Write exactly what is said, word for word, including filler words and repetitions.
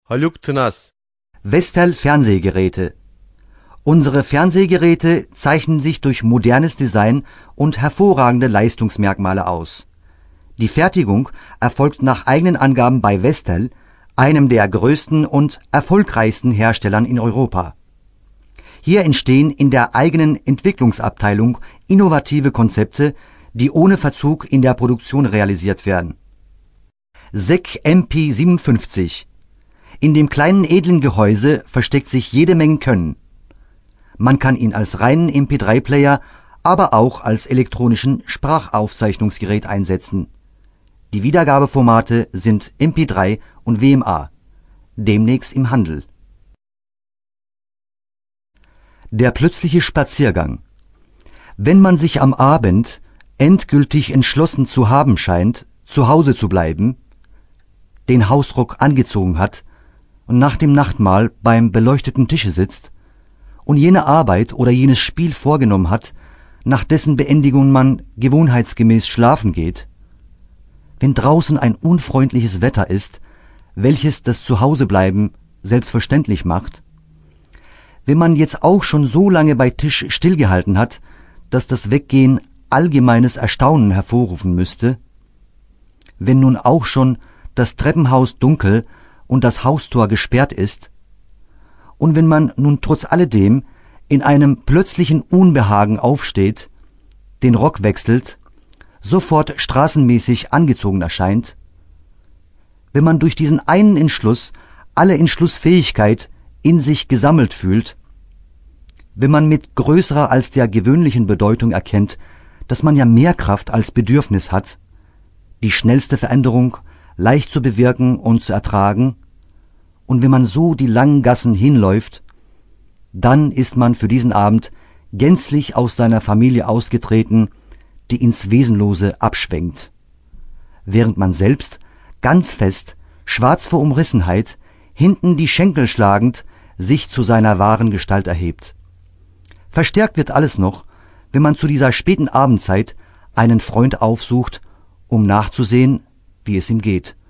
Haluk Tnas. Vestel Fernsehgeräte. Unsere Fernsehgeräte zeichnen sich durch modernes Design und hervorragende Leistungsmerkmale aus. Die Fertigung erfolgt nach eigenen Angaben bei Vestel, einem der größten und erfolgreichsten Herstellern in Europa. Hier entstehen in der eigenen Entwicklungsabteilung innovative Konzepte, die ohne Verzug in der Produktion realisiert werden. S E C M P siebenundfünfzig. In dem kleinen edlen Gehäuse versteckt sich jede Menge Können. Man kann ihn als reinen M P drei Player, aber auch als elektronischen Sprachaufzeichnungsgerät einsetzen. Die Wiedergabeformate sind M P drei und W M A, demnächst im Handel. Der plötzliche Spaziergang. Wenn man sich am Abend endgültig entschlossen zu haben scheint, zu Hause zu bleiben, den Hausrock angezogen hat und nach dem Nachtmahl beim beleuchteten Tische sitzt und jene Arbeit oder jenes Spiel vorgenommen hat, nach dessen Beendigung man gewohnheitsgemäß schlafen geht, wenn draußen ein unfreundliches Wetter ist, welches das Zuhausebleiben selbstverständlich macht, wenn man jetzt auch schon so lange bei Tisch stillgehalten hat, dass das Weggehen allgemeines Erstaunen hervorrufen müsste, wenn nun auch schon das Treppenhaus dunkel und das Haustor gesperrt ist, und wenn man nun trotz alledem in einem plötzlichen Unbehagen aufsteht, den Rock wechselt, sofort straßenmäßig angezogen erscheint, wenn man durch diesen einen Entschluss alle Entschlussfähigkeit in sich gesammelt fühlt, wenn man mit größerer als der gewöhnlichen Bedeutung erkennt, dass man ja mehr Kraft als Bedürfnis hat, die schnellste Veränderung leicht zu bewirken und zu ertragen, und wenn man so die langen Gassen hinläuft, dann ist man für diesen Abend gänzlich aus seiner Familie ausgetreten, die ins Wesenlose abschwenkt, während man selbst ganz fest, schwarz vor Umrissenheit, hinten die Schenkel schlagend, sich zu seiner wahren Gestalt erhebt. Verstärkt wird alles noch, wenn man zu dieser späten Abendzeit einen Freund aufsucht, um nachzusehen, wie es ihm geht.